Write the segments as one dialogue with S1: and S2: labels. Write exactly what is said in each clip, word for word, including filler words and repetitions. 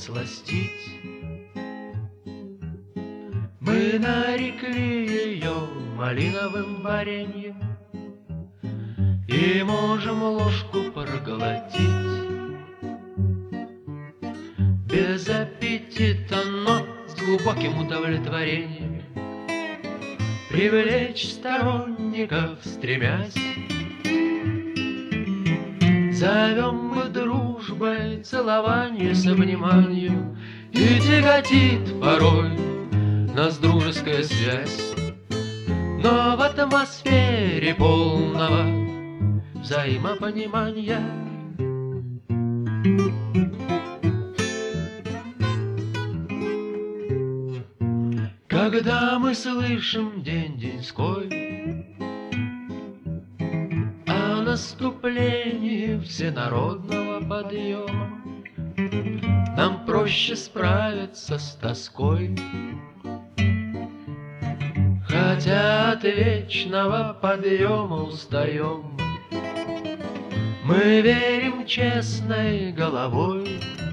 S1: подсластить. Мы нарекли ее малиновым вареньем и можем ложку проглотить. Без аппетита, но с глубоким удовлетворением привлечь сторонников стремясь. Зовем мы дружбой целование с обниманием, и тяготит порой нас дружеская связь. Но в атмосфере полного взаимопонимания когда мы слышим день-деньской о наступлении всенародного подъема, нам проще справиться с тоской. Хотя от вечного подъема устаем, мы верим честной головой,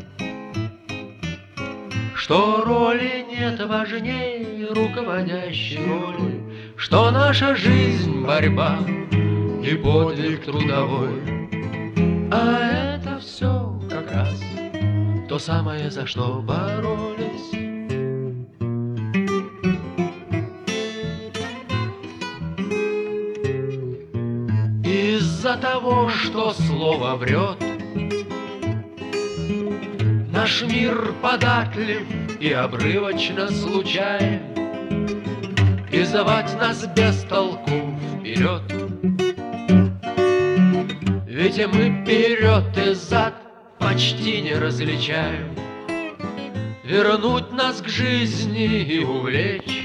S1: что роли нет важнее руководящей роли, что наша жизнь — борьба и подвиг трудовой. А это все как раз то самое, за что боролись. Из-за того, что слово врет, наш мир податлив и обрывочно случайен, и звать нас без толку вперед. Ведь мы вперед и зад почти не различаем. Вернуть нас к жизни и увлечь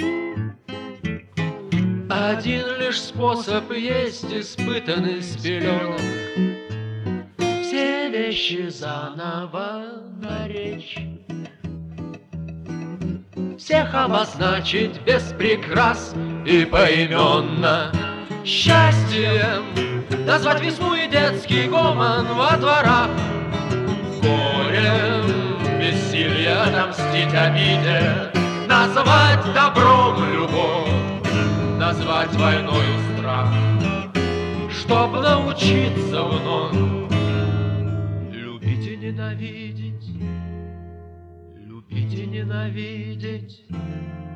S1: один лишь способ есть, испытанный с пеленок, все вещи заново наречь, всех обозначить без прикрас и поименно. Счастьем назвать весну и детский гомон во дворах, горем бессилие отомстить обиде, назвать добром любовь, назвать войною страх, чтоб научиться вновь любить и ненавидеть, любить и ненавидеть.